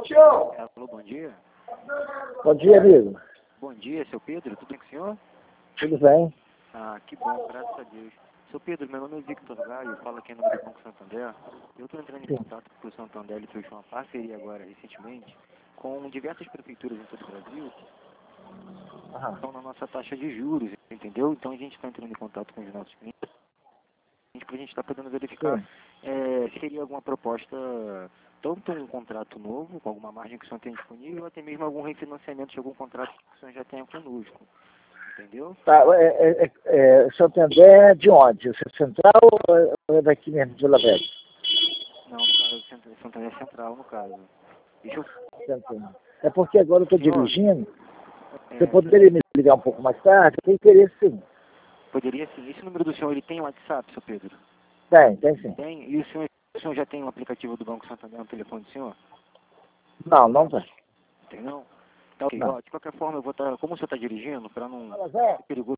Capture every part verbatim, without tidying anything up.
Alô, bom dia. Bom dia, amigo. Bom dia, seu Pedro. Tudo bem com o senhor? Tudo bem? Ah, que bom, graças a Deus. Seu Pedro, meu nome é Victor Gaio, eu falo aqui no nome do Banco Santander. Eu estou entrando em Sim. contato com o Santander, ele fez uma parceria agora, recentemente, com diversas prefeituras em todo o Brasil, Aham. estão na nossa taxa de juros, entendeu? Então a gente está entrando em contato com os nossos clientes, para a gente estar podendo verificar Sim. é, se seria alguma proposta, tanto um contrato novo, com alguma margem que o senhor tem disponível, ou até mesmo algum refinanciamento de algum contrato que o senhor já tenha conosco, entendeu? Tá, é, é, é, é, Santander é de onde? Você é central ou é- ou é daqui mesmo, de Vila Velha? Não, no caso, Santa- Santander Central, no caso. Deixa eu... Santander. É porque agora eu estou Senhor, dirigindo. Você é, poderia me ligar um pouco mais tarde? Eu tenho interesse, sim. poderia sim. Esse número do senhor, ele tem WhatsApp, seu Pedro? Tem, tem sim. Tem? E o senhor, o senhor já tem um aplicativo do Banco Santander no telefone do senhor? Não, não tem. Tem não? Tá ok. Não. Ó, de qualquer forma, eu vou estar... Como o senhor está dirigindo, para não Fala, Zé. ser perigoso,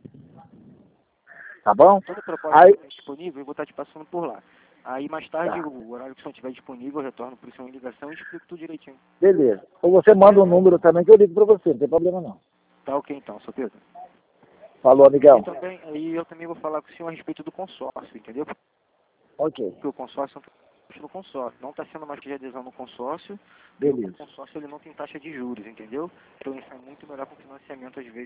Tá bom? toda proposta que Aí, estiver disponível, eu vou estar te passando por lá. Aí, mais tarde, tá. o horário que o senhor estiver disponível, eu retorno para o senhor em ligação e explico tudo direitinho. Beleza. Ou você manda um número também que eu ligo pra você, não tem problema não. Tá ok, então, seu Pedro. Falou, E amigão. também, aí eu também vou falar com o senhor a respeito do consórcio, entendeu? Ok. Porque o consórcio não no consórcio, não está sendo mais que de adesão no consórcio, e o Beleza. consórcio ele não tem taxa de juros, entendeu? Então isso é muito melhor para o financiamento às vezes.